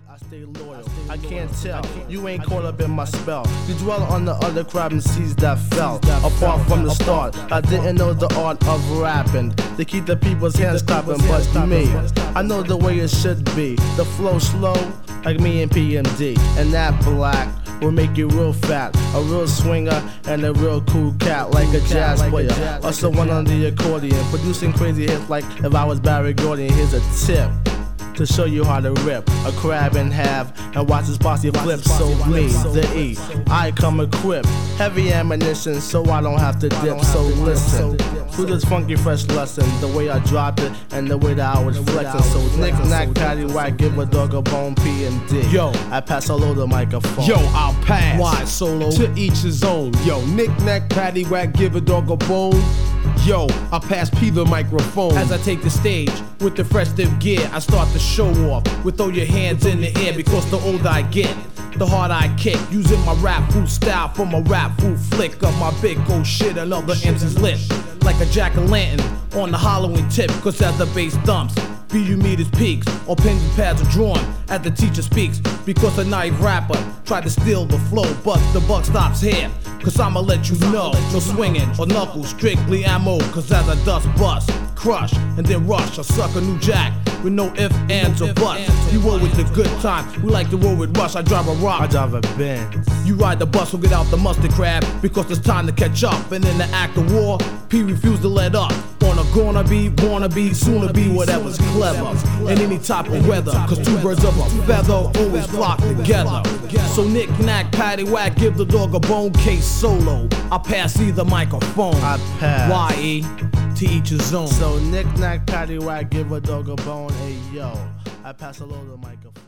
I stay loyal. I can't tell. You ain't caught up in my spell. You dwell on the other crab and seas that fell. Apart from the start, I didn't know the art of rapping. They keep the people's hands clapping, but me, I know the way it should be. The flow slow, like me and PMD. And that black will make you real fat. A real swinger and a real cool cat, like a jazz player. Also one on the accordion, producing crazy hits like if I was Barry Gordy. Here's a tip to show you how to rip a crab in half and watch his posse flip. So me, the E, I come equipped, heavy ammunition, so I don't have to dip. So listen to this funky fresh lesson, the way I dropped it and the way that I was flexing. So knick knack patty whack, give a dog a bone, PMD. Yo, I pass solo the microphone. Yo, I'll pass. Why solo? To each his own. Yo, knick knack patty whack, give a dog a bone. Yo, I pass P the microphone. As I take the stage with the festive gear, I start to show off with throw your hands in the air, because the older I get, the harder I kick, using my rap food style from a rap food flick of my big old shit and other MC's lit like a jack-o'-lantern on the Halloween tip, cause as the bass thumps, BU meters peaks, or pens and pads are drawn as the teacher speaks, because a naive rapper tried to steal the flow, but the buck stops here, cause I'ma let you know, no swinging or knuckles, strictly ammo, cause as I dust bust, crush, and then rush, I suck a new jack with no ifs, ands, or buts. You roll with the good time, we like to roll with rush. I drive a rock, I drive a Benz. You ride the bus, we'll get out the mustard crab, because it's time to catch up. And in the act of war, P refused to let up on a gonna be, wanna be, sooner be, whatever's clever in any type of weather, cause two birds of a feather always flock together. So knick knack patty whack, give the dog a bone, case solo. I pass either microphone. I pass. Y-E, to each his own. So knick knack patty whack, give a dog a bone. Hey yo, I pass a load of microphone.